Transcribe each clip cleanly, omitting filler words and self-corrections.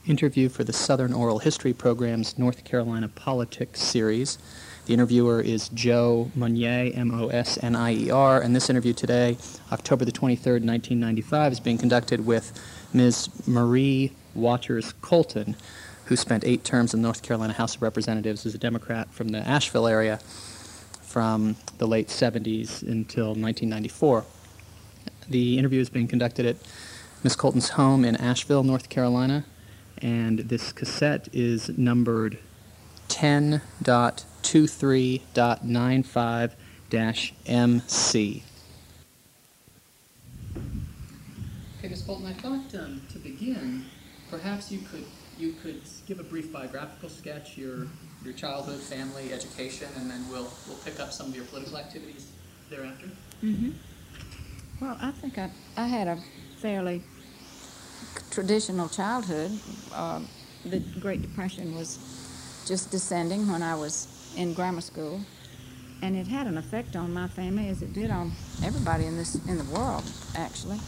interview for the Southern Oral History Program's North Carolina Politics series. The interviewer is Joe Monier, M-O-S-N-I-E-R, and this interview today, October the 23rd, 1995, is being conducted with Ms. Marie Waters Colton, who spent 8 terms in the North Carolina House of Representatives as a Democrat from the Asheville area from the late 70s until 1994. The interview is being conducted at Ms. Colton's home in Asheville, North Carolina, and this cassette is numbered 10.23.95-MC. Okay, Ms. Colton, I thought to begin, perhaps you could give a brief biographical sketch, your childhood, family, education, and then we'll pick up some of your political activities thereafter. Mm-hmm. Well, I think I had a fairly traditional childhood. The Great Depression was just descending when I was in grammar school, and it had an effect on my family as it did on everybody in the world, actually.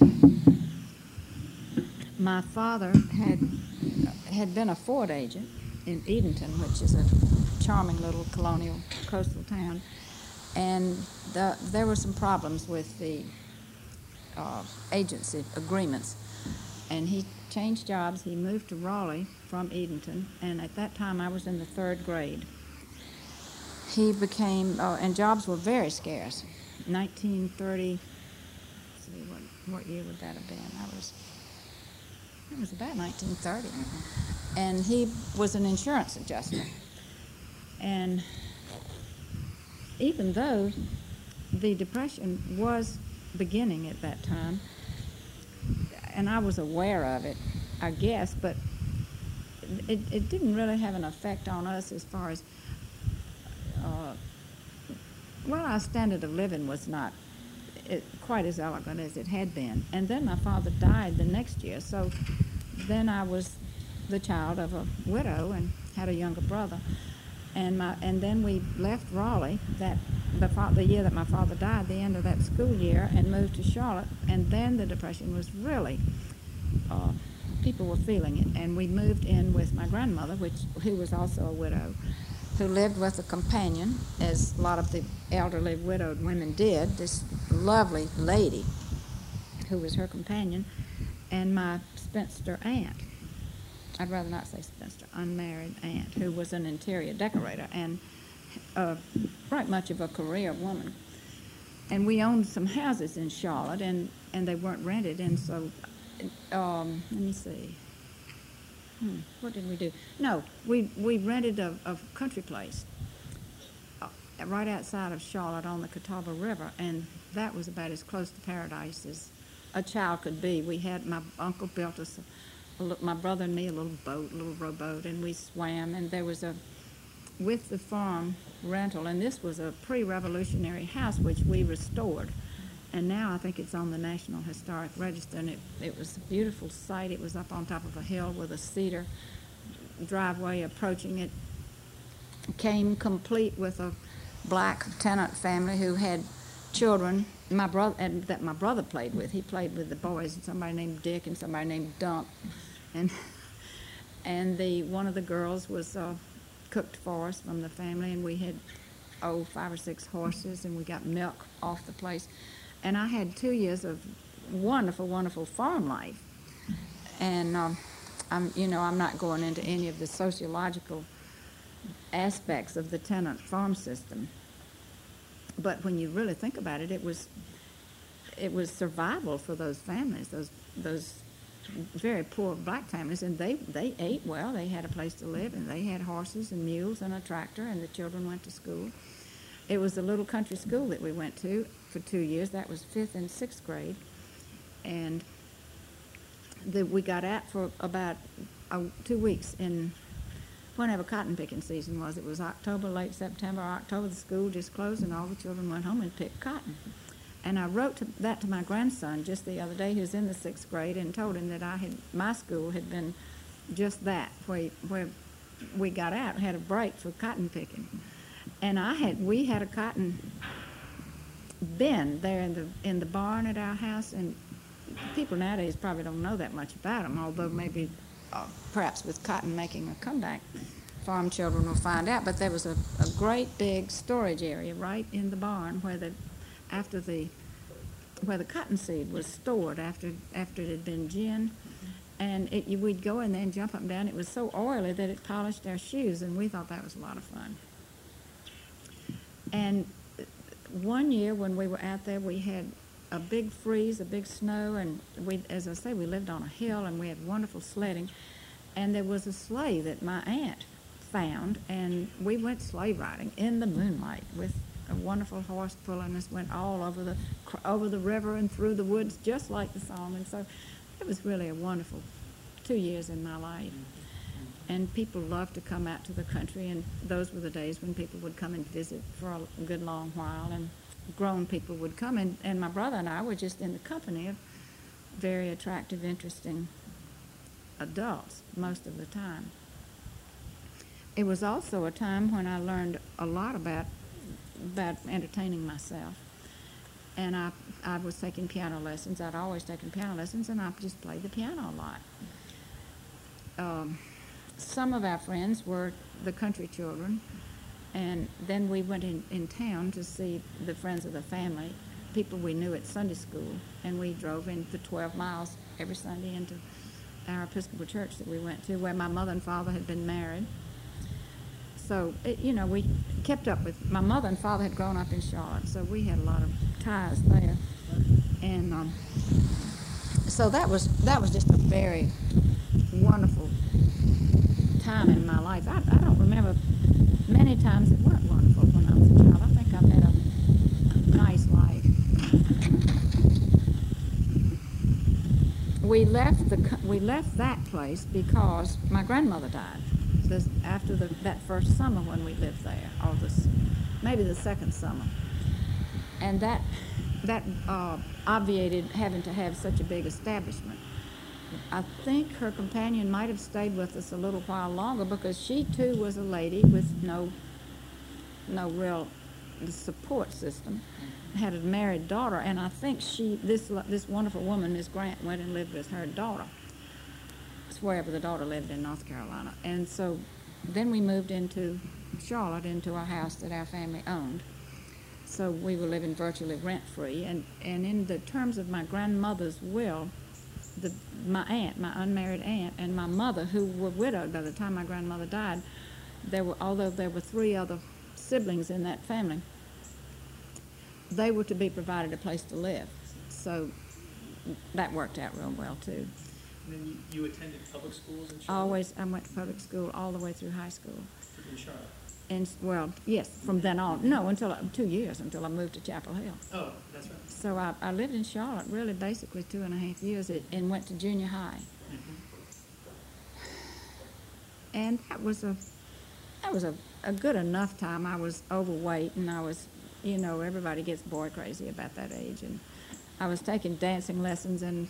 My father had been a Ford agent in Edenton, which is a charming little colonial coastal town, and there were some problems with the agency agreements, and he changed jobs. He moved to Raleigh from Edenton, and at that time I was in the 3rd grade. He became, and jobs were very scarce. 1930, let's see, what year would that have been? It was about 1930. And he was an insurance adjuster. And even though the Depression was beginning at that time, and I was aware of it, I guess, but it didn't really have an effect on us as far as, our standard of living was not quite as elegant as it had been. And then my father died the next year, so then I was the child of a widow and had a younger brother. And then we left Raleigh the year that my father died, the end of that school year, and moved to Charlotte. And then the Depression was really, people were feeling it. And we moved in with my grandmother, who was also a widow, who lived with a companion, as a lot of the elderly widowed women did, this lovely lady who was her companion, and my spinster aunt. I'd rather not say spinster, unmarried aunt, who was an interior decorator and right much of a career woman. And we owned some houses in Charlotte, and they weren't rented, and so, let me see. What did we do? No, we rented a country place right outside of Charlotte on the Catawba River, and that was about as close to paradise as a child could be. My uncle built us, my brother and me, a little rowboat, and we swam, and there was with the farm rental, and this was a pre-revolutionary house which we restored. And now I think it's on the National Historic Register, and it was a beautiful site. It was up on top of a hill with a cedar driveway approaching it. Came complete with a black tenant family who had children, that my brother played with. He played with the boys, somebody named Dick and somebody named Dump. And one of the girls was cooked for us from the family, and we had 5 or 6 horses, and we got milk off the place. And I had 2 years of wonderful, wonderful farm life. And I'm not going into any of the sociological aspects of the tenant farm system. But when you really think about it, it was survival for those families, those very poor black families, and they ate well. They had a place to live, and they had horses and mules and a tractor, and the children went to school. It was a little country school that we went to for 2 years. That was 5th and 6th grade. And we got out for about 2 weeks in whenever cotton picking season was. It was October, late September, October. The school just closed, and all the children went home and picked cotton. And I wrote that to my grandson just the other day, who's in the 6th grade, and told him that my school had been just that, where we got out and had a break for cotton picking. And we had a cotton bin there in the barn at our house, and people nowadays probably don't know that much about them, although maybe perhaps with cotton making a comeback, farm children will find out, but there was a great big storage area right in the barn where the cottonseed was stored after it had been ginned. And we'd go in there and jump up and down. It was so oily that it polished our shoes, and we thought that was a lot of fun. And one year when we were out there, we had a big freeze, a big snow, and as I say, we lived on a hill, and we had wonderful sledding. And there was a sleigh that my aunt found, and we went sleigh riding in the moonlight with a wonderful horse pulling us, went all over the river and through the woods, just like the song. And so it was really a wonderful 2 years in my life. And people loved to come out to the country, and those were the days when people would come and visit for a good long while, and grown people would come. And my brother and I were just in the company of very attractive, interesting adults most of the time. It was also a time when I learned a lot about entertaining myself. And I was taking piano lessons. I'd always taken piano lessons, and I just played the piano a lot. Some of our friends were the country children, and then we went in town to see the friends of the family, people we knew at Sunday school, and we drove in the 12 miles every Sunday into our Episcopal church that we went to, where my mother and father had been married. So, we kept up with, my mother and father had grown up in Charlotte, so we had a lot of ties there. And so that was just a very wonderful time in my life. I don't remember many times it weren't wonderful when I was a child. I think I've had a nice life. We left that place because my grandmother died. After that first summer when we lived there, or maybe the second summer, and that obviated having to have such a big establishment. I think her companion might have stayed with us a little while longer because she too was a lady with no real support system, had a married daughter, and I think this wonderful woman, Miss Grant, went and lived with her daughter. Wherever the daughter lived in North Carolina. And so then we moved into Charlotte, into a house that our family owned. So we were living virtually rent-free. And in the terms of my grandmother's will, my unmarried aunt, and my mother, who were widowed by the time my grandmother died, although there were 3 other siblings in that family, they were to be provided a place to live. So that worked out real well, too. And then you attended public schools in Charlotte? I went to public school all the way through high school. In Charlotte? And, well, yes, from then on. No, until 2 years, until I moved to Chapel Hill. Oh, that's right. So I lived in Charlotte really basically 2.5 years and went to junior high. Mm-hmm. And that was a good enough time. I was overweight, and I was, everybody gets boy crazy about that age. And I was taking dancing lessons, and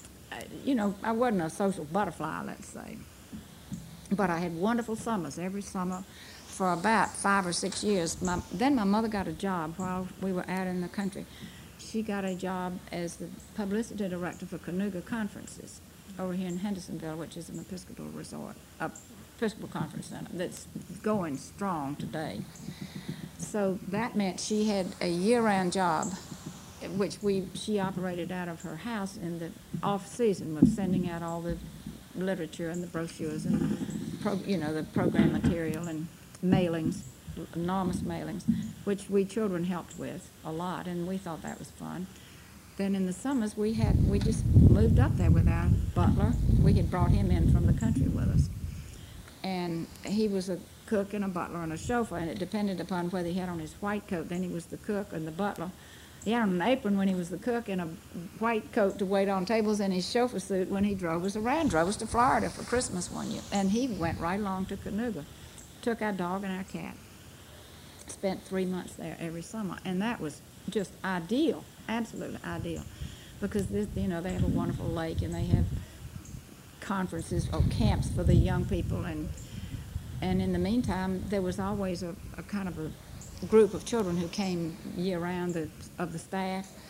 I wasn't a social butterfly, let's say. But I had wonderful summers, every summer, for about 5 or 6 years. Then my mother got a job while we were out in the country. She got a job as the publicity director for Canoga Conferences over here in Hendersonville, which is an Episcopal Episcopal Conference Center that's going strong today. So that meant she had a year-round job, which she operated out of her house in the off-season, of sending out all the literature and the brochures and the program material and mailings, enormous mailings, which we children helped with a lot, and we thought that was fun. Then in the summers we just moved up there with our butler. We had brought him in from the country with us, and he was a cook and a butler and a chauffeur, and it depended upon whether he had on his white coat. Then he was the cook and the butler. He had on an apron when he was the cook, and a white coat to wait on tables, and his chauffeur suit when he drove us around. Drove us to Florida for Christmas one year. And he went right along to Canoga, took our dog and our cat, spent 3 months there every summer. And that was just ideal, absolutely ideal, because they have a wonderful lake, and they have conferences or camps for the young people. And in the meantime, there was always a kind of a group of children who came year-round of the staff,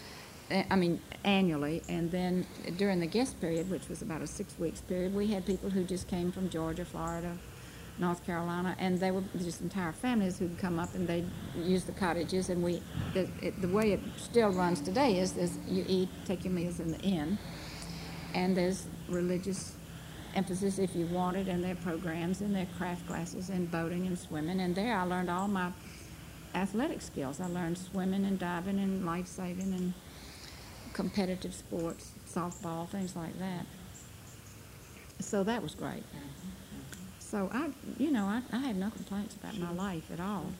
I mean, annually, and then during the guest period, which was about a 6 weeks period, we had people who just came from Georgia, Florida, North Carolina, and they were just entire families who'd come up and they'd use the cottages, and the way it still runs today is you take your meals in the inn, and there's religious emphasis if you want it, and there are programs, and there are craft classes, and boating and swimming, and there I learned all my athletic skills. I learned swimming and diving and life saving and competitive sports, softball, things like that. So that was great. So I had no complaints about my life at all.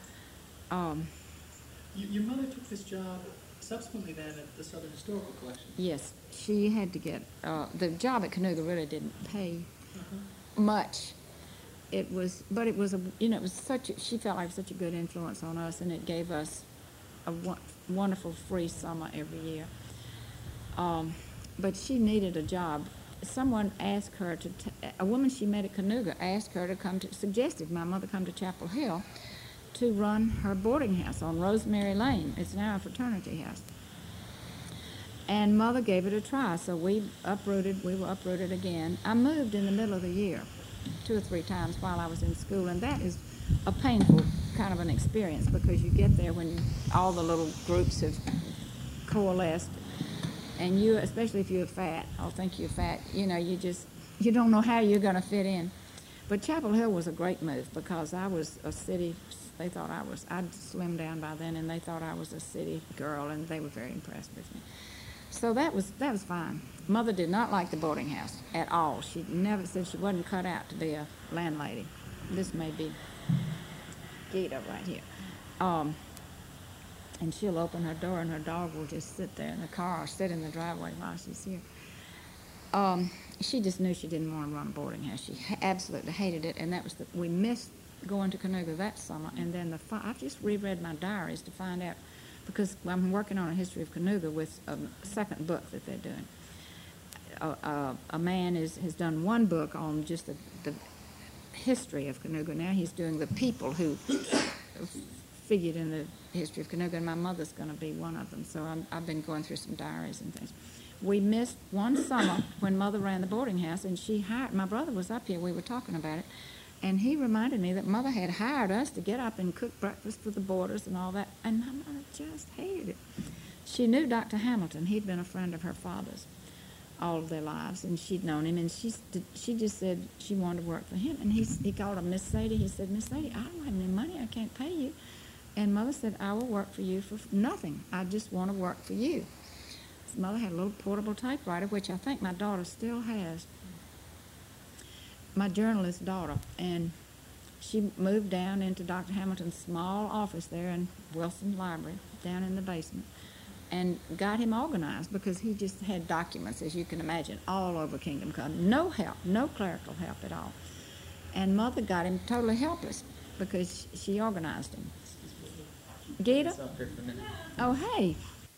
Your mother took this job subsequently then at the Southern Historical Collection. Yes, she had to get, the job at Kanuga really didn't pay much. It was she felt like such a good influence on us, and it gave us a wonderful free summer every year. But she needed a job. Someone asked her a woman she met at Kanuga asked her to suggested my mother come to Chapel Hill to run her boarding house on Rosemary Lane. It's now a fraternity house. And Mother gave it a try, so we were uprooted again. I moved in the middle of the year 2 or 3 times while I was in school, and that is a painful kind of an experience because you get there when all the little groups have coalesced, and you, especially if you're fat, I'll think you're fat, you don't know how you're going to fit in. But Chapel Hill was a great move because I was a city, I'd slimmed down by then, and they thought I was a city girl, and they were very impressed with me. So that was fine. Mother did not like the boarding house at all. She never said she wasn't cut out to be a landlady. This may be Gita right here. And she'll open her door and her dog will just sit there in the car or sit in the driveway while she's here. She just knew she didn't want to run a boarding house. She absolutely hated it, and we missed going to Kanuga that summer. And then I've just reread my diaries to find out, because I'm working on a history of Kanuga with a second book that they're doing. A man has done one book on just the history of Kanuga. Now he's doing the people who figured in the history of Kanuga, and my mother's going to be one of them. So I've been going through some diaries and things. We missed one summer when Mother ran the boarding house, and my brother was up here, we were talking about it, and he reminded me that Mother had hired us to get up and cook breakfast for the boarders and all that, and my mother just hated it. She knew Dr. Hamilton. He'd been a friend of her father's all of their lives, and she'd known him, and she just said she wanted to work for him. And he called her Miss Sadie. He said, Miss Sadie, I don't have any money. I can't pay you. And Mother said, I will work for you for nothing. I just want to work for you. So Mother had a little portable typewriter, which I think my daughter still has, my journalist daughter, and she moved down into Dr. Hamilton's small office there in Wilson Library, down in the basement, and got him organized because he just had documents, as you can imagine, all over Kingdom Come. No help, no clerical help at all. And Mother got him totally helpless because she organized him. Gita? Oh, hey.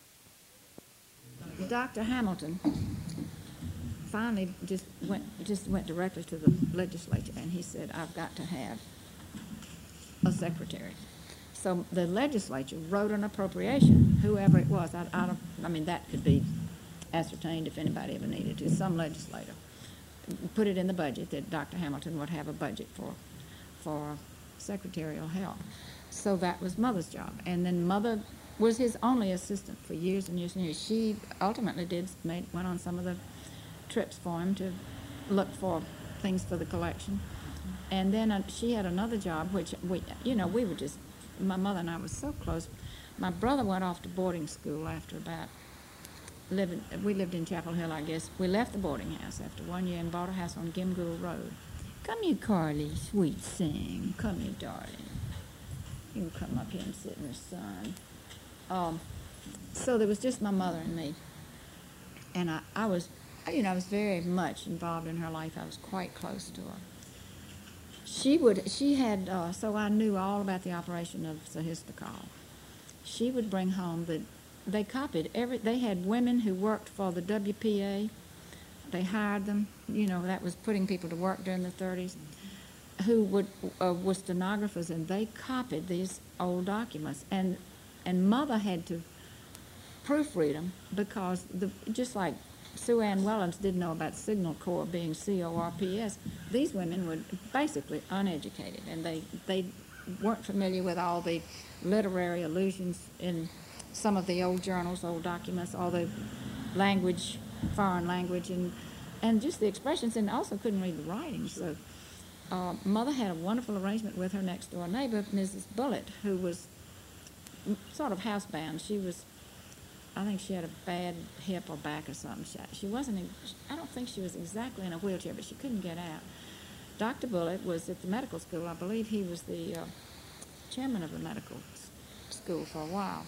Dr. Hamilton finally just went directly to the legislature, and he said, I've got to have a secretary. So the legislature wrote an appropriation, whoever it was. That could be ascertained if anybody ever needed to. Some legislator put it in the budget that Dr. Hamilton would have a budget for secretarial help. So that was Mother's job. And then Mother was his only assistant for years and years and years. She ultimately went on some of the trips for him to look for things for the collection. And then she had another job, which we were just, my mother and I were so close. My brother went off to boarding school after we lived in Chapel Hill, I guess. We left the boarding house after 1 year and bought a house on Gimgool Road. Come here, Carly, sweet thing. Come here, darling. You can come up here and sit in the sun. So there was just my mother and me. And I was very much involved in her life. I was quite close to her. So I knew all about the operation of Sahistokal. She would bring home they copied they had women who worked for the WPA. They hired them, that was putting people to work during the 30s, who were stenographers, and they copied these old documents. And Mother had to proofread them because just like Sue Ann Wellens didn't know about Signal Corps being CORPS, these women were basically uneducated, and they weren't familiar with all the literary allusions in some of the old journals, old documents, all the language, foreign language, and just the expressions, and also couldn't read the writing. So Mother had a wonderful arrangement with her next door neighbor, Mrs. Bullitt, who was sort of housebound. She was, I think she had a bad hip or back or something. She wasn't, I don't think she was exactly in a wheelchair, but she couldn't get out. Dr. Bullitt was at the medical school. I believe he was the chairman of the medical school for a while.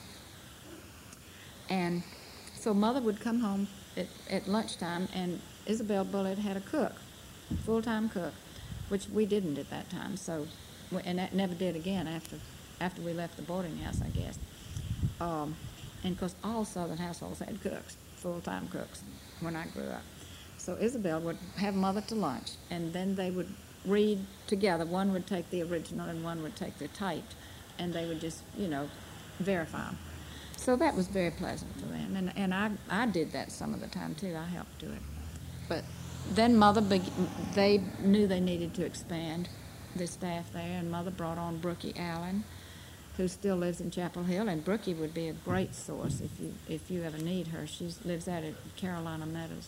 And so Mother would come home at lunchtime, and Isabel Bullitt had a cook, full-time cook, which we didn't at that time. So, and that never did again after we left the boarding house, I guess. And of course, all Southern households had cooks, full-time cooks, when I grew up. So Isabel would have Mother to lunch, and then they would read together. One would take the original, and one would take the typed, and they would just, verify them. So that was very pleasant for them, and I did that some of the time too. I helped do it. But then they knew they needed to expand the staff there, and Mother brought on Brookie Allen, who still lives in Chapel Hill, and Brookie would be a great source if you ever need her. She lives out at Carolina Meadows.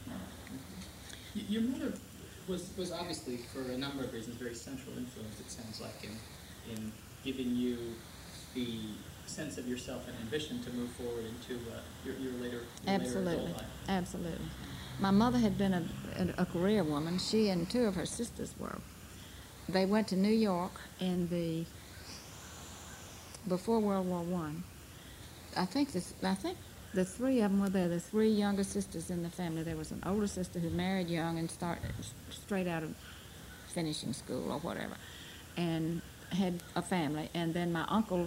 Your mother was obviously, for a number of reasons, very central influence, it sounds like, in giving you the sense of yourself and ambition to move forward into your later adult life. Absolutely. My mother had been a career woman. She and two of her sisters were. They went to New York before World War I. I think the three of them were there. The three younger sisters in the family. There was an older sister who married young and started straight out of finishing school or whatever, and had a family. And then my uncle,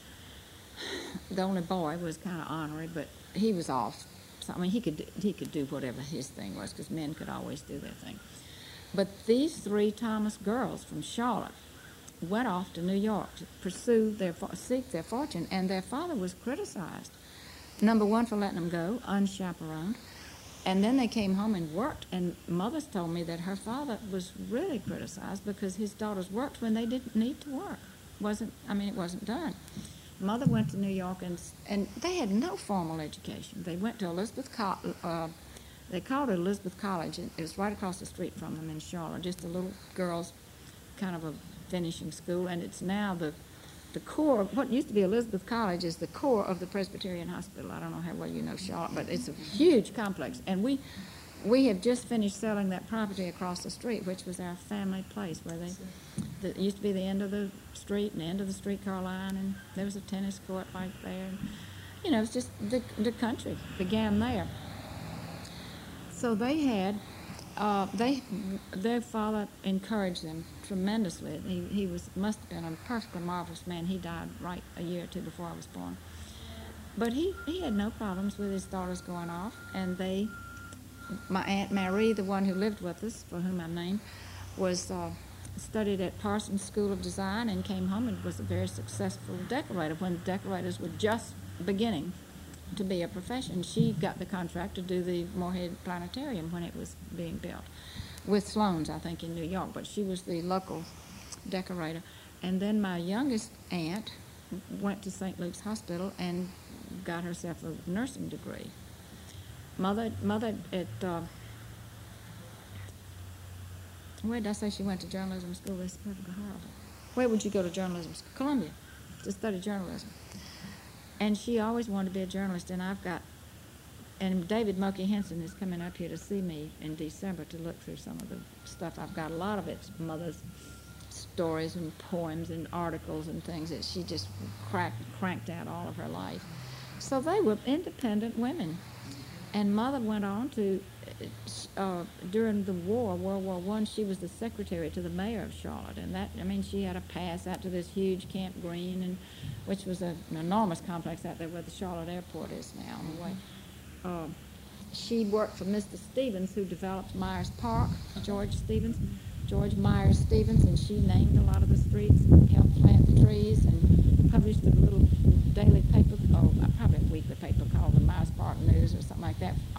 the only boy, was kind of ornery, but he was off. So, I mean, he could do whatever his thing was, because men could always do their thing. But these three Thomas girls from Charlotte went off to New York to seek their fortune, and their father was criticized. Number one, for letting them go, unchaperoned. And then they came home and worked, and Mother's told me that her father was really criticized because his daughters worked when they didn't need to work. It wasn't done. Mother went to New York, and they had no formal education. They went to Elizabeth College. They called it Elizabeth College, and it was right across the street from them in Charlotte, just a little girls' kind of a finishing school, and it's now the core. What used to be Elizabeth College is the core of the Presbyterian Hospital. I don't know how well you know Charlotte, but it's a huge complex, and we have just finished selling that property across the street, which was our family place, where it used to be the end of the street and the end of the streetcar line, and there was a tennis court right there. And, it's just the country began there. So they had, their father encouraged them tremendously. He must have been a perfectly marvelous man. He died right a year or two before I was born. But he had no problems with his daughters going off, and my Aunt Marie, the one who lived with us, for whom I'm named, was studied at Parsons School of Design and came home and was a very successful decorator when the decorators were just beginning to be a profession. She got the contract to do the Moorhead Planetarium when it was being built, with Sloan's, I think, in New York, but she was the local decorator. And then my youngest aunt went to St. Luke's Hospital and got herself a nursing degree. Mother at, where did I say she went to journalism school? That's perfectly horrible. Where would you go to journalism school? Columbia, to study journalism. And she always wanted to be a journalist, and David Moki Henson is coming up here to see me in December to look through some of the stuff I've got. A lot of it's Mother's stories and poems and articles and things that she just cranked out all of her life. So they were independent women. And Mother went on to, during the war, World War I, she was the secretary to the mayor of Charlotte. And she had a pass out to this huge Camp Green, which was an enormous complex out there where the Charlotte airport is now on the way. She worked for Mr. Stevens, who developed Myers Park, George Myers Stevens, and she named a lot of the streets and helped plant the trees and published a little daily paper, probably a weekly paper called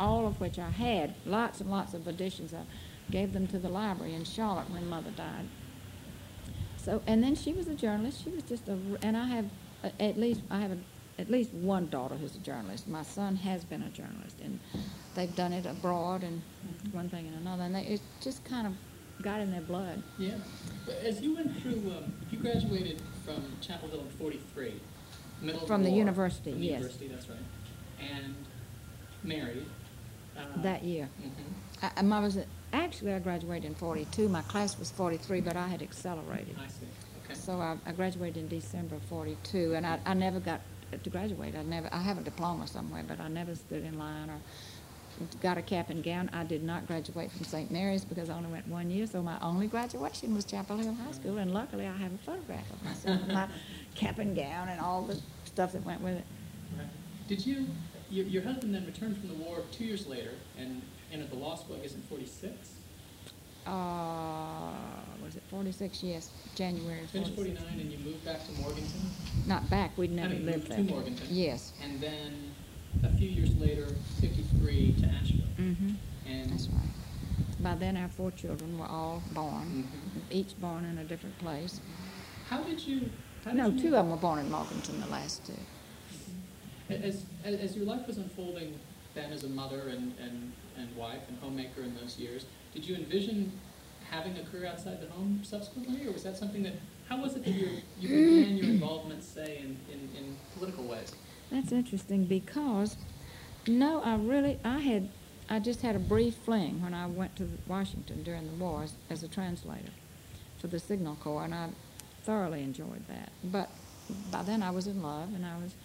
all of which I had, lots and lots of editions. I gave them to the library in Charlotte when Mother died. So, and then she was a journalist. She was just and I have at least one daughter who's a journalist. My son has been a journalist, and they've done it abroad and one thing and another, and it just kind of got in their blood. Yeah. But as you went through, you graduated from Chapel Hill in 43, middle of From the war. university, From the yes. university, that's right. And married. That year. Mhm. Actually, I graduated in 42. My class was 43, but I had accelerated. I see. Okay. So I graduated in December of 42, and I never got to graduate. I have a diploma somewhere, but I never stood in line or got a cap and gown. I did not graduate from St. Mary's because I only went 1 year, so my only graduation was Chapel Hill High School, and luckily I have a photograph of myself with my cap and gown and all the stuff that went with it. Right. Did your husband then returned from the war 2 years later and entered the law school, I guess, in 46? Was it 46? Yes, January of Finished 46. 49 and you moved back to Morganton? Not back, we'd never moved lived there. to Morganton. Yes. And then a few years later, 53 to Asheville. Mm-hmm. And That's right. By then, our 4 children were all born, Mhm. each born in a different place. How did you? No, 2 of them were born in Morganton, the last 2. As your life was unfolding then as a mother and wife and homemaker in those years, did you envision having a career outside the home subsequently, or was that something that, how was it that you began your involvement, say, in political ways? That's interesting because, no, I just had a brief fling when I went to Washington during the war as a translator for the Signal Corps, and I thoroughly enjoyed that. But by then I was in love, and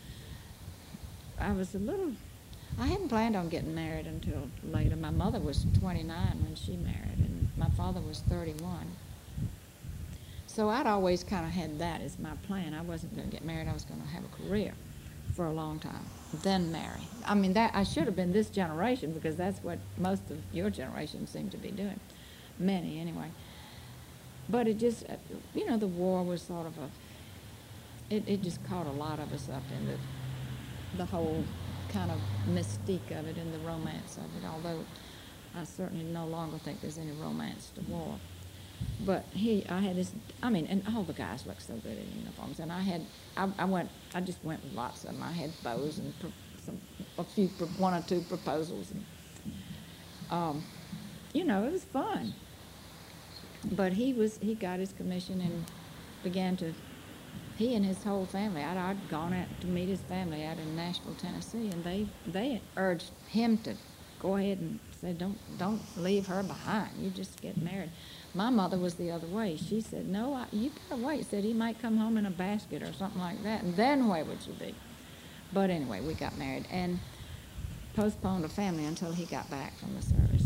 I hadn't planned on getting married until later. My mother was 29 when she married, and my father was 31. So I'd always kind of had that as my plan. I wasn't going to get married. I was going to have a career for a long time, then marry. I mean, that I should have been this generation because that's what most of your generation seemed to be doing. Many, anyway. But it just, the war was sort of it just caught a lot of us up in the whole kind of mystique of it and the romance of it, although I certainly no longer think there's any romance to war. But I had this, and all the guys looked so good in uniforms, and I just went with lots of them. I had bows and one or two proposals, and it was fun. But he got his commission and began to. He and his whole family. I'd gone out to meet his family out in Nashville, Tennessee, and they urged him to go ahead and say, "Don't leave her behind. You just get married." My mother was the other way. She said, "No, you better wait." Said he might come home in a basket or something like that, and then where would you be? But anyway, we got married and postponed the family until he got back from the service.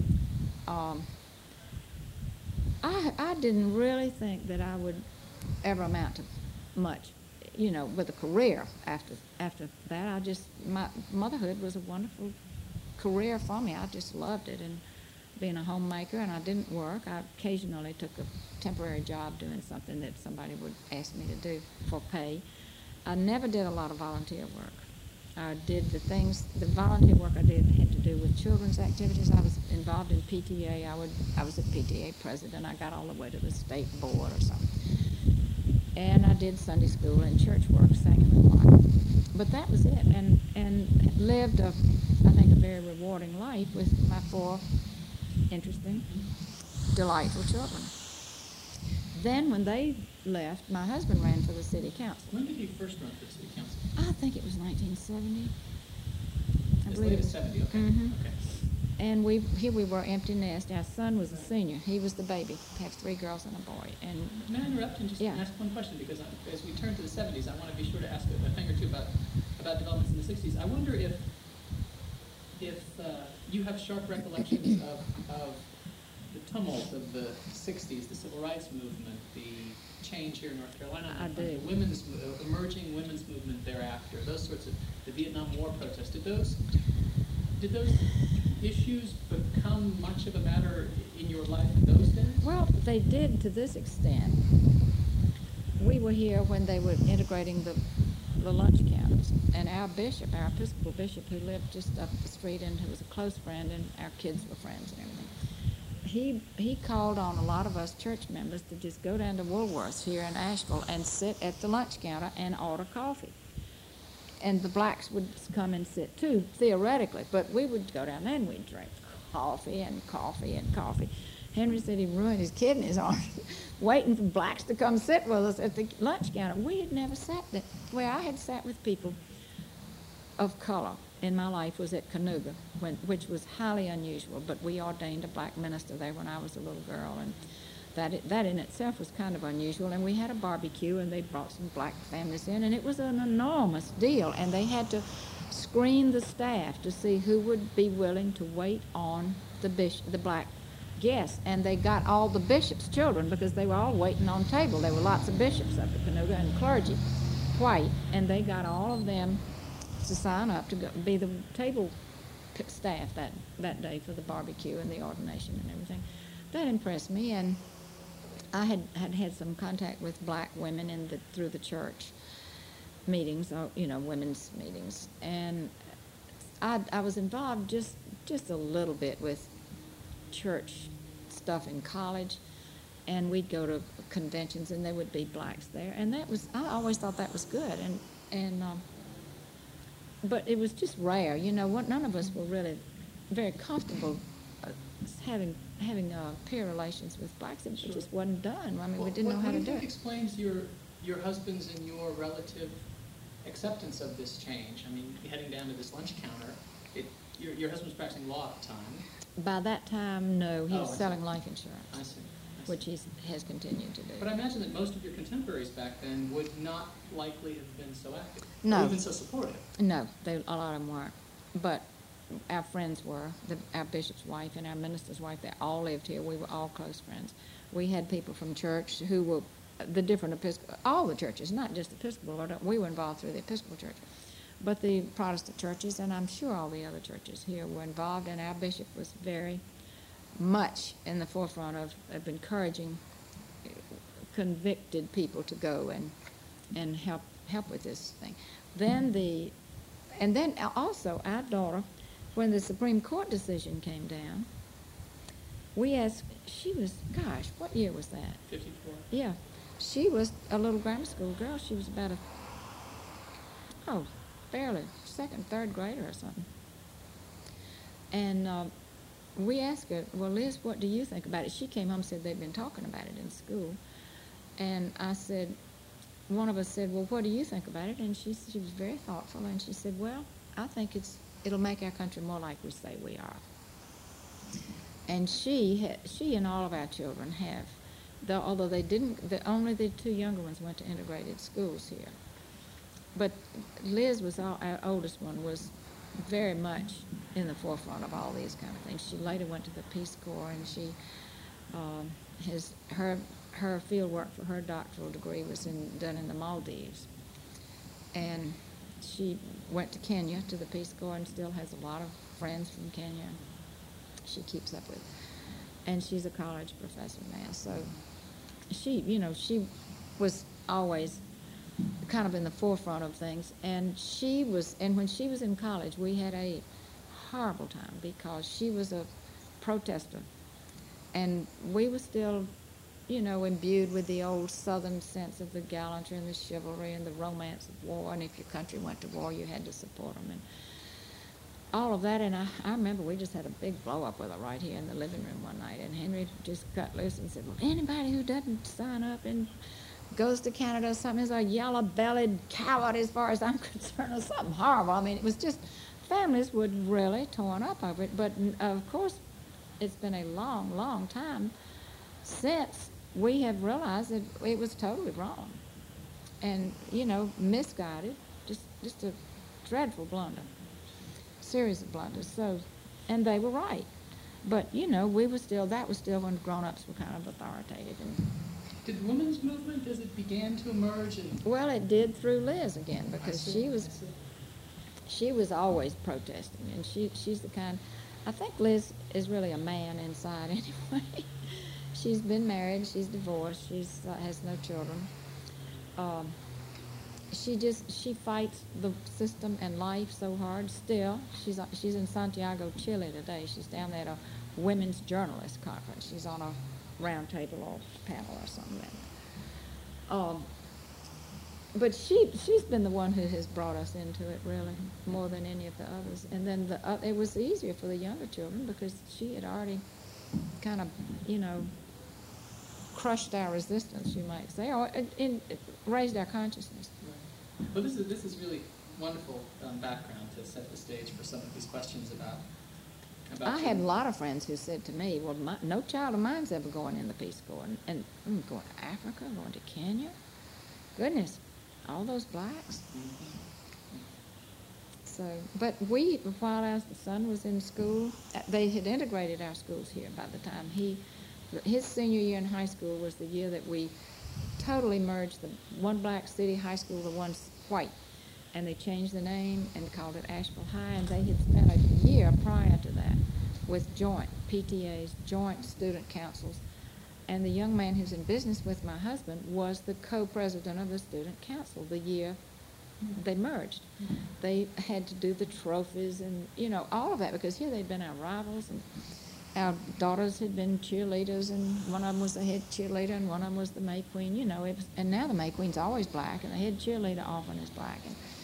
I didn't really think that I would ever amount to much, with a career after that. My motherhood was a wonderful career for me. I just loved it, and being a homemaker, and I didn't work. I occasionally took a temporary job doing something that somebody would ask me to do for pay. I never did a lot of volunteer work. I did the volunteer work I did had to do with children's activities. I was involved in PTA. I was a PTA president. I got all the way to the state board or something. And I did Sunday school and church work, sang in the choir. But that was it, and lived I think a very rewarding life with my 4 interesting, delightful children. Then when they left, my husband ran for the city council. When did you first run for the city council? I think it was 1970. As late as 70, okay. Mm-hmm. Okay. And here we were, empty nest. Our son was a senior. He was the baby. We have 3 girls and a boy. And may I interrupt and just ask one question? Because as we turn to the 70s, I want to be sure to ask a thing or two about developments in the 60s. I wonder if you have sharp recollections of the tumult of the 60s, the civil rights movement, the change here in North Carolina, I do. The emerging women's movement thereafter, those sorts of, the Vietnam War protests. Did those issues become much of a matter in your life in those days? Well, they did to this extent. We were here when they were integrating the the lunch counters. And our bishop, our Episcopal bishop, who lived just up the street and who was a close friend, and our kids were friends and everything, he called on a lot of us church members to just go down to Woolworth's here in Asheville and sit at the lunch counter and order coffee. And the blacks would come and sit too, theoretically, but we would go down there and we'd drink coffee and coffee and coffee. Henry said he ruined his kidneys on waiting for blacks to come sit with us at the lunch counter. We had never sat there. Where I had sat with people of color in my life was at Canoga, which was highly unusual, but we ordained a black minister there when I was a little girl, and that in itself was kind of unusual. And we had a barbecue, and they brought some black families in, and it was an enormous deal, and they had to screen the staff to see who would be willing to wait on the black guests. And they got all the bishop's children because they were all waiting on table. There were lots of bishops up at Canoga and clergy, white, and they got all of them to sign up to be the table staff that day for the barbecue and the ordination and everything. That impressed me, and I had some contact with black women through the church meetings, or, women's meetings, and I was involved just a little bit with church stuff in college, and we'd go to conventions, and there would be blacks there, and I always thought that was good, but it was just rare. None of us were really very comfortable having peer relations with blacks. It just wasn't done. I mean, we didn't know how to do it. What do you think explains your husband's and your relative acceptance of this change? I mean, heading down to this lunch counter, your husband was practicing law at the time. By that time, no, he was selling life insurance. I see. Which he has continued to do. But I imagine that most of your contemporaries back then would not likely have been so active. No. Or even so supportive. No, a lot of them weren't. But our friends were. Our bishop's wife and our minister's wife, they all lived here. We were all close friends. We had people from church who were the different Episcopal, all the churches, not just Episcopal. We were involved through the Episcopal church. But the Protestant churches, and I'm sure all the other churches here were involved, and our bishop was very much in the forefront of encouraging convicted people to go and help with this thing. And then also our daughter, when the Supreme Court decision came down, we asked, gosh, what year was that? 54. Yeah. She was a little grammar school girl. She was about barely second, third grader or something. And we asked her, well, Liz, what do you think about it? She came home and said they'd been talking about it in school. And I said, one of us said, well, what do you think about it? And she was very thoughtful, and she said, well, I think it'll make our country more like we say we are. And she and all of our children have, although they didn't, only the two younger ones went to integrated schools here. But Liz our oldest one, was very much in the forefront of all these kind of things. She later went to the Peace Corps, and she her field work for her doctoral degree was done in the Maldives. And she went to Kenya to the Peace Corps and still has a lot of friends from Kenya she keeps up with. And she's a college professor now. So she was always kind of in the forefront of things. And when she was in college, we had a horrible time because she was a protester. And we were still, imbued with the old Southern sense of the gallantry and the chivalry and the romance of war. And if your country went to war, you had to support them. And all of that. And I remember we just had a big blow-up with her right here in the living room one night. And Henry just cut loose and said, well, anybody who doesn't sign up and goes to Canada or something is a yellow-bellied coward as far as I'm concerned, or something horrible. I mean, it was just, families were really torn up over it. But, of course, it's been a long, long time since we have realized that it was totally wrong and, misguided, just a dreadful blunder, series of blunders. So, and they were right. But, that was still when grown-ups were kind of authoritative. And did the women's movement, as it began to emerge? Well, it did through Liz again, because she was always protesting, and she's the kind. I think Liz is really a man inside anyway. She's been married, she's divorced, has no children. she fights the system and life so hard still. She's in Santiago, Chile today. She's down there at a women's journalist conference. She's on a round table or panel or something. But she's been the one who has brought us into it, really, more than any of the others. And then it was easier for the younger children because she had already kind of, crushed our resistance, you might say, or raised our consciousness. Right. Well, this is really wonderful background to set the stage for some of these questions about I had a lot of friends who said to me, well, no child of mine's ever going in the Peace Corps. And I'm going to Africa, going to Kenya. Goodness, all those blacks. Mm-hmm. So, but while our son was in school, they had integrated our schools here by the time his senior year in high school was the year that we totally merged the one black city high school, the one white. And they changed the name and called it Asheville High, and they had spent a year prior to that with joint PTAs, joint student councils. And the young man who's in business with my husband was the co-president of the student council the year they merged. They had to do the trophies and, all of that, because here they'd been our rivals, and our daughters had been cheerleaders, and one of them was the head cheerleader, and one of them was the May Queen, and now the May Queen's always black, and the head cheerleader often is black.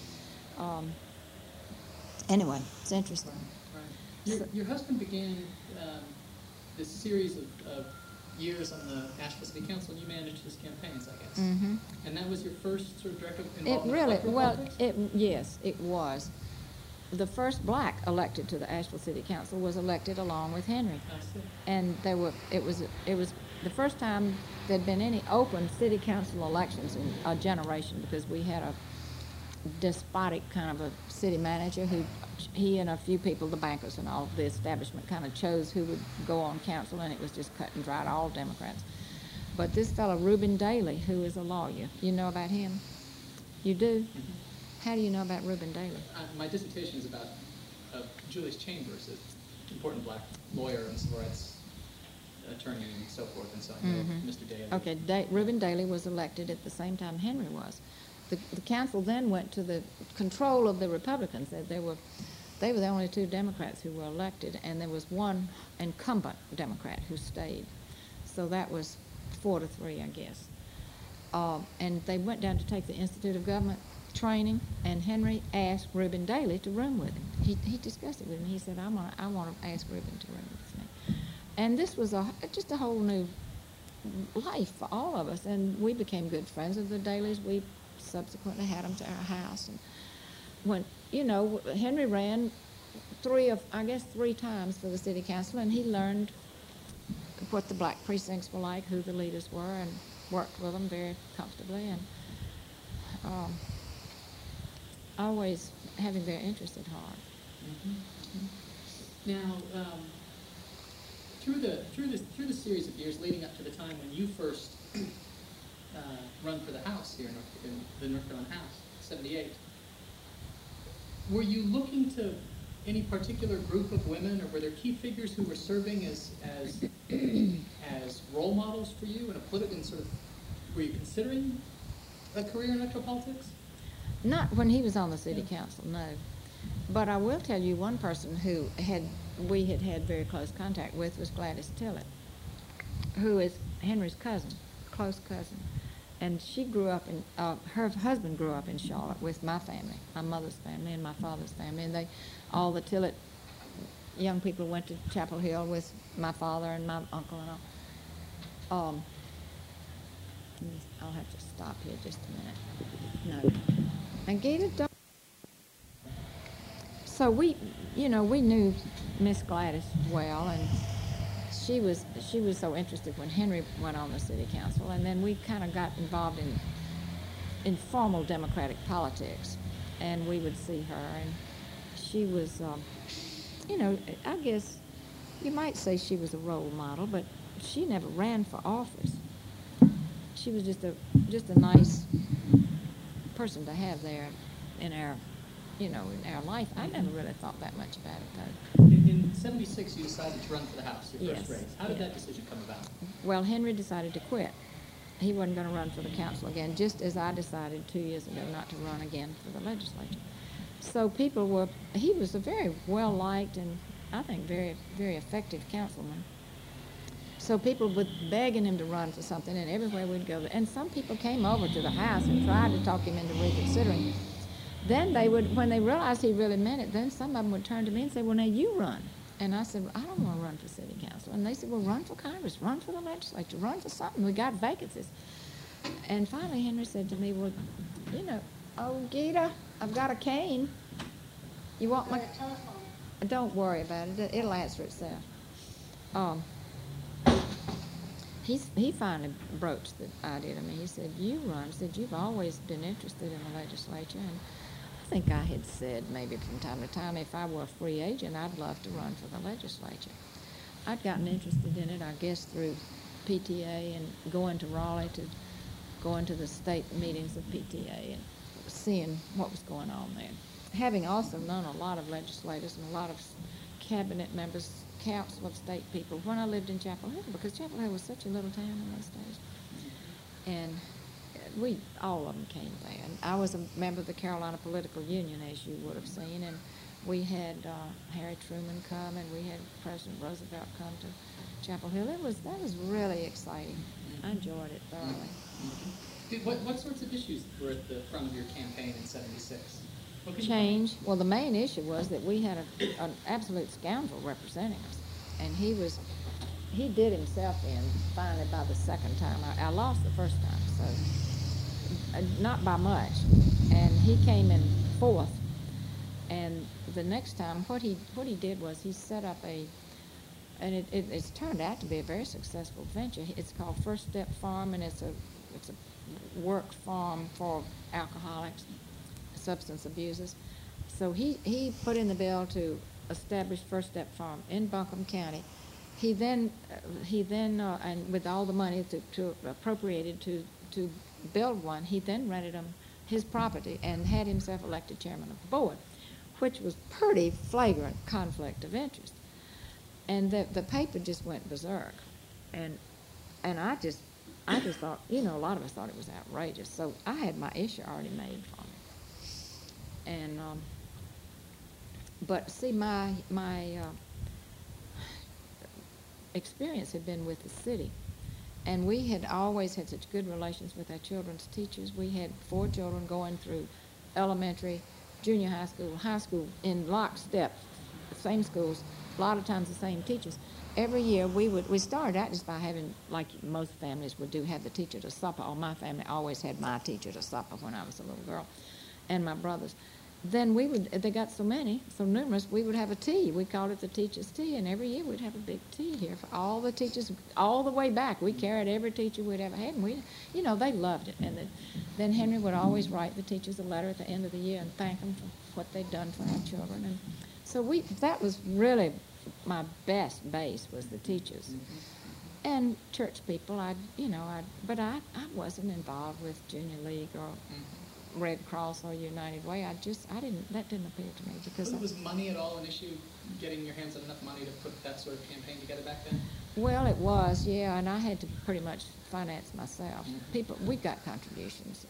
Anyway, it's interesting. Right. Your husband began this series of years on the Asheville City Council, and you managed his campaigns, I guess. Mm-hmm. And that was your first sort of direct involvement in politics? Yes, it was. The first black elected to the Asheville City Council was elected along with Henry. I see. And it was the first time there'd been any open city council elections in a generation, because we had a despotic kind of a city manager he and a few people, the bankers and all of the establishment, kind of chose who would go on council, and it was just cut and dried, all Democrats. But this fellow, Reuben Daly, who is a lawyer, you know about him? You do? Mm-hmm. How do you know about Reuben Daly? My dissertation is about Julius Chambers, an important black lawyer and civil rights attorney and so forth, and so I know Mr. Daly. Okay, Reuben Daly was elected at the same time Henry was. The council then went to the control of the Republicans. They were the only two Democrats who were elected, and there was one incumbent Democrat who stayed. So that was 4-3, I guess. And they went down to take the Institute of Government training, and Henry asked Reuben Daly to room with him. He discussed it with me. He said, I want to ask Reuben to room with me. And this was just a whole new life for all of us, and we became good friends of the Dalys. We subsequently had them to our house. And when, Henry ran 3 times for the city council, and he learned what the black precincts were like, who the leaders were, and worked with them very comfortably, and always having their interest at heart. Mm-hmm. Now, through the series of years leading up to the time when you first run for the House here in the North Carolina House, 78, were you looking to any particular group of women, or were there key figures who were serving as role models for you in a political, were you considering a career in electoral politics? Not when he was on the city council, no. But I will tell you one person who we had very close contact with was Gladys Tillett, who is Henry's cousin, close cousin. And she grew up her husband grew up in Charlotte with my family, my mother's family and my father's family. And all the Tillett young people went to Chapel Hill with my father and my uncle and all. I'll have to stop here just a minute. No. And Gita, so we knew Miss Gladys well, and she was so interested when Henry went on the city council, and then we kind of got involved in informal democratic politics, and we would see her, and she was, I guess you might say she was a role model, but she never ran for office. She was just a nice person to have there in our life. I never really thought that much about it, though. In 76, you decided to run for the House, your first race. How did that decision come about? Well, Henry decided to quit, he wasn't going to run for the council again, just as I decided 2 years ago not to run again for the legislature. So he was a very well-liked and I think very, very effective councilman. So people were begging him to run for something, and everywhere we'd go. And some people came over to the house and tried to talk him into reconsidering. Then when they realized he really meant it, then some of them would turn to me and say, well, now you run. And I said, well, I don't want to run for city council. And they said, well, run for Congress, run for the legislature, run for something. We got vacancies. And finally Henry said to me, well, oh, Gita, I've got a cane. You want my telephone? Don't worry about it. It'll answer itself. He finally broached the idea to me. He said, you run. He said, you've always been interested in the legislature. And I think I had said maybe from time to time, if I were a free agent, I'd love to run for the legislature. I'd gotten interested in it, I guess, through PTA and going to Raleigh to going to the state meetings of PTA and seeing what was going on there. Having also known a lot of legislators and a lot of cabinet members, council of state people when I lived in Chapel Hill, because Chapel Hill was such a little town in those days. And all of them came there. And I was a member of the Carolina Political Union, as you would have seen, and we had Harry Truman come, and we had President Roosevelt come to Chapel Hill. That was really exciting. I enjoyed it thoroughly. What sorts of issues were at the front of your campaign in '76? Change. Well, the main issue was that we had an absolute scoundrel representing us, and he did himself in finally by the second time. I lost the first time, so not by much, and he came in fourth. And the next time, what he did was he set up and it's turned out to be a very successful venture. It's called First Step Farm, and it's a work farm for alcoholics, substance abusers. So he put in the bill to establish First Step Farm in Buncombe County. He then and with all the money to appropriated to build one, he then rented him his property and had himself elected chairman of the board, which was pretty flagrant conflict of interest. And the paper just went berserk, and I just thought, a lot of us thought it was outrageous. So I had my issue already made for me. And but see, my experience had been with the city, and we had always had such good relations with our children's teachers. We had 4 children going through elementary, junior high school in lockstep, same schools, a lot of times the same teachers. Every year we started out just by having, like most families would do, have the teacher to supper. Or my family always had my teacher to supper when I was a little girl, and my brothers. Then they got so numerous, we would have a tea. We called it the teacher's tea, and every year we'd have a big tea here for all the teachers, all the way back. We carried every teacher we'd ever had, and they loved it. And then Henry would always write the teachers a letter at the end of the year and thank them for what they'd done for our children. And so that was really my best base, was the teachers. And church people, but I wasn't involved with Junior League or Red Cross or United Way. that didn't appeal to me, because was money at all an issue, getting your hands on enough money to put that sort of campaign together back then? Well, it was, yeah, and I had to pretty much finance myself. We got contributions,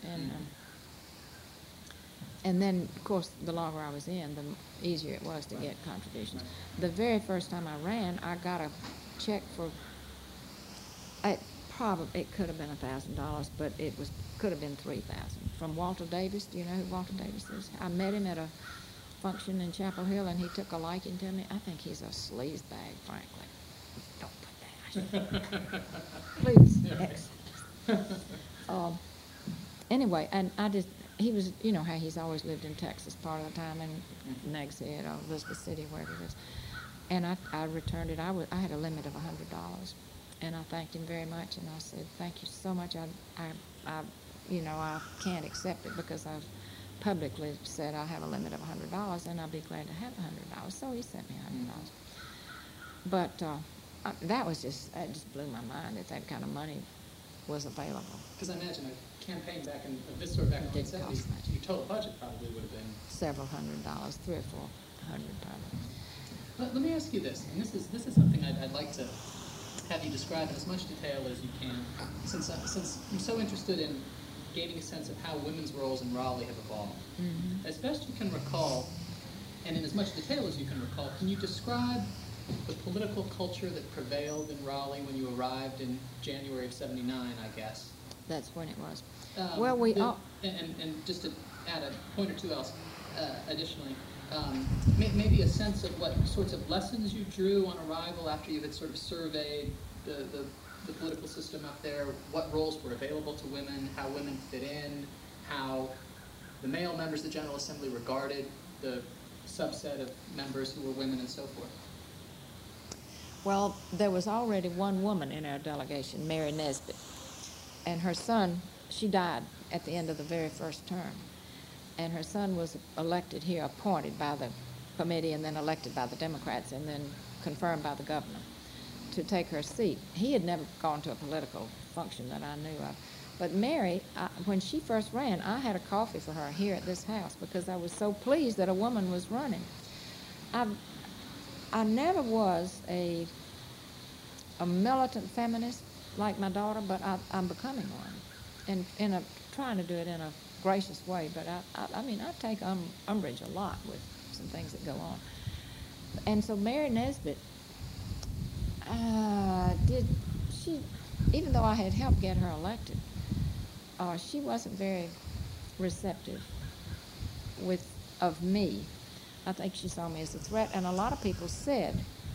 and then, of course, the longer I was in, the easier it was to get contributions. The very first time I ran, I got a check for, it could have been $1,000, but could have been $3,000 from Walter Davis. Do you know who Walter Davis is? I met him at a function in Chapel Hill, and he took a liking to me. I think he's a sleazebag, frankly. Don't put that. Please. Anyway, and he was, how he's always lived in Texas part of the time, in Nags Head or Elizabeth City, wherever it is. And I returned it. I had a limit of $100. And I thanked him very much, and I said, thank you so much. I can't accept it because I've publicly said I have a limit of $100, and I'll be glad to have $100. So he sent me $100. But that just blew my mind that kind of money was available. Because I imagine a campaign back in this sort of back in the 70s, your total budget probably would have been several $100, $300 or $400 probably. Let me ask you this, and this is something I'd like to have you describe in as much detail as you can, since I'm so interested in gaining a sense of how women's roles in Raleigh have evolved. Mm-hmm. As best you can recall, and in as much detail as you can recall, can you describe the political culture that prevailed in Raleigh when you arrived in January of '79, I guess? That's when it was. And just to add a point or two else, additionally, maybe a sense of what sorts of lessons you drew on arrival after you had sort of surveyed the political system up there, what roles were available to women, how women fit in, how the male members of the General Assembly regarded the subset of members who were women and so forth. Well, there was already one woman in our delegation, Mary Nesbitt, and her son, she died at the end of the very first term, and her son was elected here, appointed by the committee and then elected by the Democrats and then confirmed by the governor to take her seat. He had never gone to a political function that I knew of. But Mary, when she first ran, I had a coffee for her here at this house because I was so pleased that a woman was running. I never was a militant feminist like my daughter, but I'm becoming one, and trying to do it in a gracious way. But I mean, I take umbrage a lot with some things that go on. And so Mary Nesbitt even though I had helped get her elected, she wasn't very receptive of me. I think she saw me as a threat, and a lot of people said,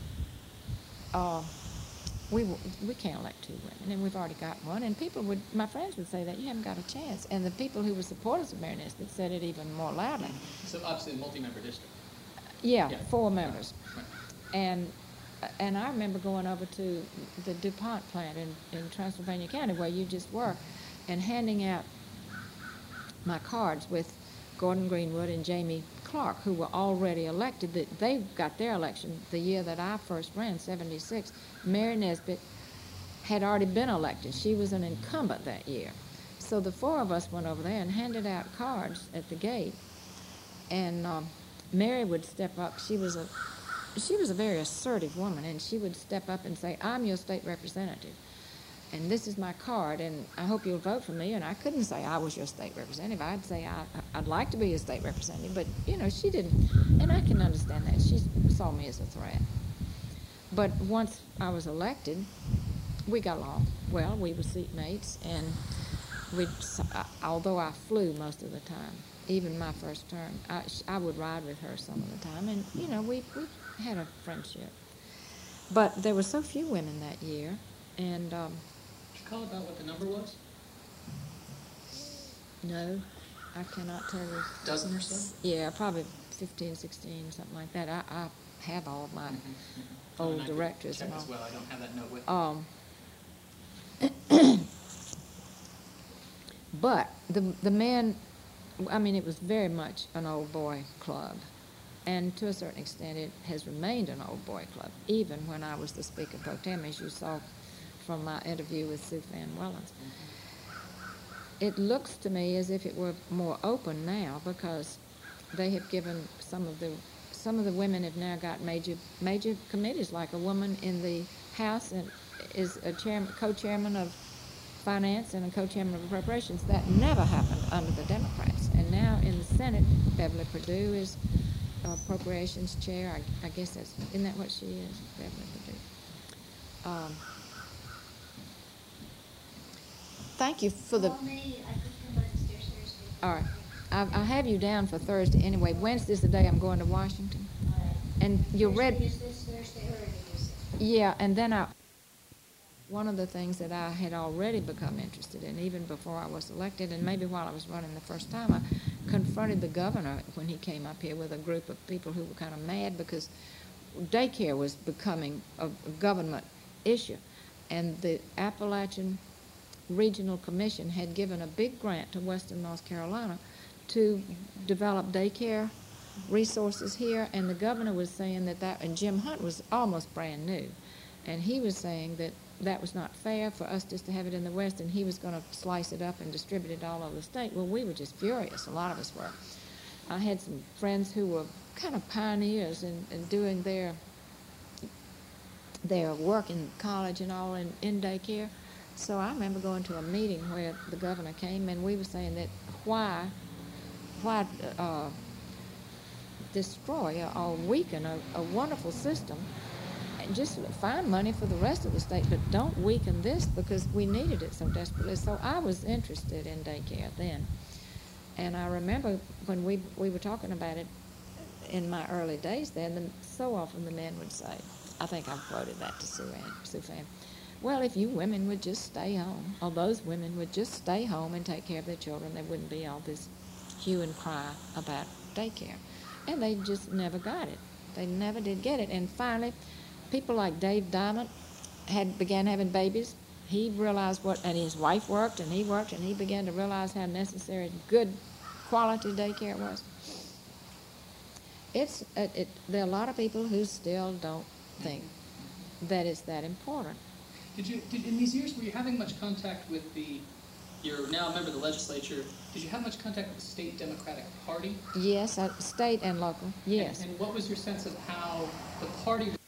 we can't elect two women, and we've already got one. And my friends would say that, you haven't got a chance. And the people who were supporters of Mary Nesbitt said it even more loudly. So obviously a multi-member district. Yeah, 4 members. Right. And I remember going over to the DuPont plant in Transylvania County, where you just work, and handing out my cards with Gordon Greenwood and Jamie Clark, who were already elected. They got their election the year that I first ran, '76. Mary Nesbitt had already been elected. She was an incumbent that year. So the 4 of us went over there and handed out cards at the gate. And Mary would step up. She was a very assertive woman, and she would step up and say, I'm your state representative, and this is my card, and I hope you'll vote for me. And I couldn't say I was your state representative. I'd say I'd like to be a state representative, but, she didn't, and I can understand that. She saw me as a threat. But once I was elected, we got along well. We were seatmates, and although I flew most of the time, even my first term, I would ride with her some of the time, and, we had a friendship. But there were so few women that year, and... Did you call about what the number was? No, I cannot tell you. A dozen or so? Yeah, probably 15, 16, something like that. I have all of my old directors and all. As well. I don't have that note with me. But the men, I mean, it was very much an old boy club. And to a certain extent, it has remained an old boy club, even when I was the Speaker Pro Tem, as you saw from my interview with Sue Fan Wellens. It looks to me as if it were more open now, because they have given some of the women have now got major committees, like a woman in the House and is a co-chairman of Finance and a co-chairman of Appropriations. That never happened under the Democrats. And now in the Senate, Beverly Perdue is Appropriations Chair. I guess isn't that what she is, Beverly Perdue? Thank you for the... All right. I have you down for Thursday anyway. Wednesday's the day I'm going to Washington. And you read... Yeah, and then one of the things that I had already become interested in, even before I was elected, and maybe while I was running the first time, I confronted the governor when he came up here with a group of people who were kind of mad because daycare was becoming a government issue. And the Appalachian Regional Commission had given a big grant to Western North Carolina to develop daycare resources here, and the governor was saying and Jim Hunt was almost brand new, and he was saying that was not fair for us just to have it in the West, and he was going to slice it up and distribute it all over the state. Well, we were just furious. A lot of us were. I had some friends who were kind of pioneers in doing their their work in college and all in daycare. So I remember going to a meeting where the governor came, and we were saying that why destroy or weaken a wonderful system, and just find money for the rest of the state, but don't weaken this, because we needed it so desperately. So I was interested in daycare then. And I remember when we were talking about it in my early days then, so often the men would say, I think I've quoted that to Sue Pham, well, if you women would just stay home, or those women would just stay home and take care of their children, there wouldn't be all this hue and cry about daycare. And they just never got it. They never did get it. And finally, people like Dave Diamond began having babies. He realized and his wife worked, and he began to realize how necessary good quality daycare was. There are a lot of people who still don't think that it's that important. In these years, were you having much contact with you're now a member of the legislature, did you have much contact with the state Democratic Party? Yes, state and local, yes. And what was your sense of how the party